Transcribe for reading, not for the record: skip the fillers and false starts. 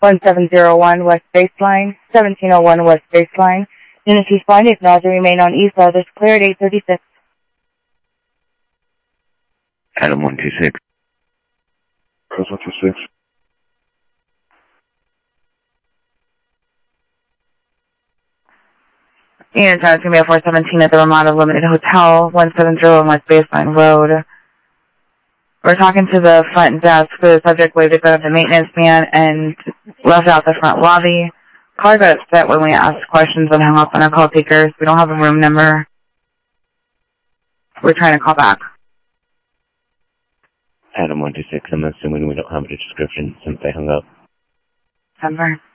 1701 West Baseline, 1701 West Baseline. Units respond, acknowledge and remain on east side. This cleared 836. Adam 126. Cross 126. Unit time is going to be at 417 at the Ramada Limited Hotel, 170 West Baseline Road. We're talking to the front desk. The subject waved to go to the maintenance man and left out the front lobby. Caller got upset when we asked questions and hung up on our call takers. We don't have a room number. We're trying to call back. Adam 126, I'm assuming we don't have a description since they hung up. Denver.